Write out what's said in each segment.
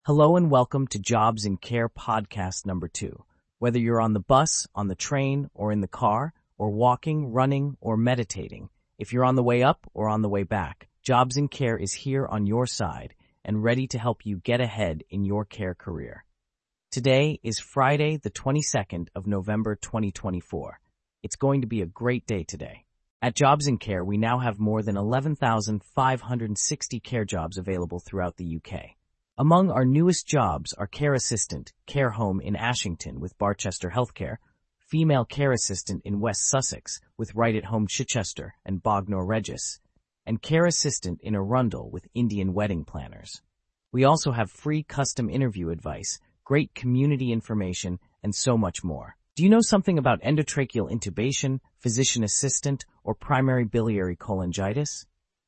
Hello and welcome to Jobs in Care podcast number 2. Whether you're on the bus, on the train, or in the car, or walking, running, or meditating, if you're on the way up or on the way back, Jobs in Care is here on your side and ready to help you get ahead in your care career. Today is Friday, the 22nd of November 2024. It's going to be a great day today. At Jobs in Care, we now have more than 11,560 care jobs available throughout the UK. Among our newest jobs are care assistant, care home in Ashington with Barchester Healthcare, female care assistant in West Sussex with Right at Home Chichester and Bognor Regis, and care assistant in Arundel with Indian Wedding Planners. We also have free custom interview advice, great community information, and so much more. Do you know something about endotracheal intubation, physician assistant, or primary biliary cholangitis?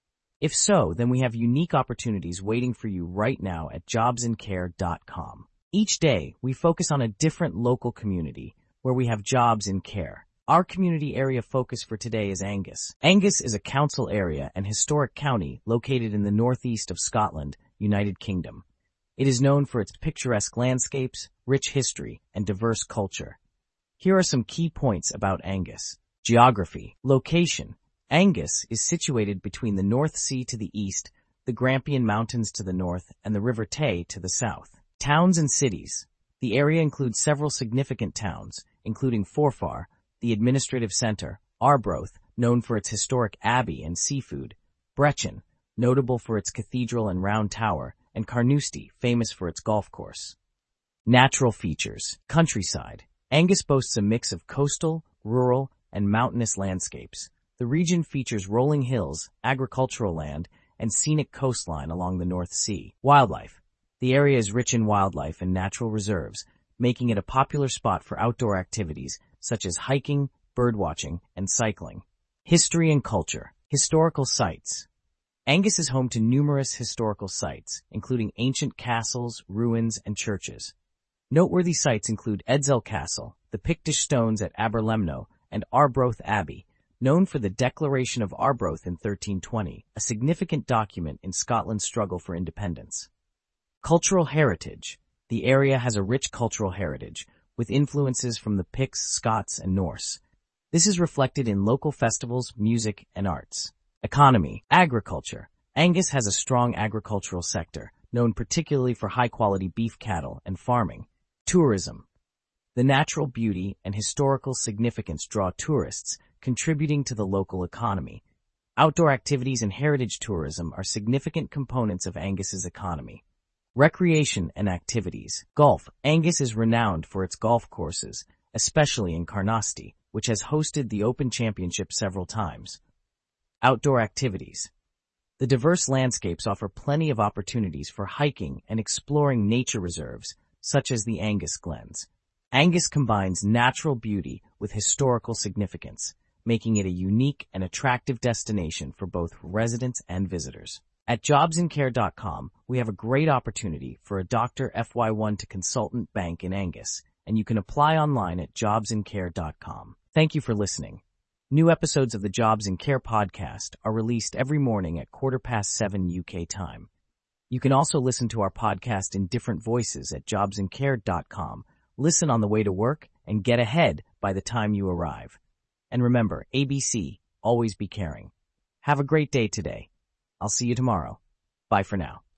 If so, then we have unique opportunities waiting for you right now at jobsincare.com. Each day, we focus on a different local community where we have jobs in care. Our community area focus for today is Angus. Angus is a council area and historic county located in the northeast of Scotland, United Kingdom. It is known for its picturesque landscapes, rich history, and diverse culture. Here are some key points about Angus. Geography. Location. Angus is situated between the North Sea to the east, the Grampian Mountains to the north, and the River Tay to the south. Towns and cities. The area includes several significant towns, including Forfar, the administrative centre, Arbroath, known for its historic abbey and seafood, Brechin, notable for its cathedral and round tower, and Carnoustie, famous for its golf course. Natural features. Countryside. Angus boasts a mix of coastal, rural, and mountainous landscapes. The region features rolling hills, agricultural land, and scenic coastline along the North Sea. Wildlife. The area is rich in wildlife and natural reserves, making it a popular spot for outdoor activities such as hiking, birdwatching, and cycling. History and culture. Historical sites. Angus is home to numerous historical sites, including ancient castles, ruins, and churches. Noteworthy sites include Edzell Castle, the Pictish stones at Aberlemno, and Arbroath Abbey, known for the Declaration of Arbroath in 1320, a significant document in Scotland's struggle for independence. Cultural heritage. The area has a rich cultural heritage, with influences from the Picts, Scots, and Norse. This is reflected in local festivals, music, and arts. Economy. Agriculture. Angus has a strong agricultural sector, known particularly for high-quality beef cattle and farming. Tourism. The natural beauty and historical significance draw tourists, contributing to the local economy. Outdoor activities and heritage tourism are significant components of Angus's economy. Recreation and activities. Golf. Angus is renowned for its golf courses, especially in Carnoustie, which has hosted the Open Championship several times. Outdoor activities. The diverse landscapes offer plenty of opportunities for hiking and exploring nature reserves, such as the Angus Glens. Angus combines natural beauty with historical significance, making it a unique and attractive destination for both residents and visitors. At jobsincare.com, we have a great opportunity for a Dr. FY1 to consultant bank in Angus, and you can apply online at jobsincare.com. Thank you for listening. New episodes of the Jobs in Care podcast are released every morning at 7:15 UK time. You can also listen to our podcast in different voices at jobsincare.com. Listen on the way to work and get ahead by the time you arrive. And remember, ABC, always be caring. Have a great day today. I'll see you tomorrow. Bye for now.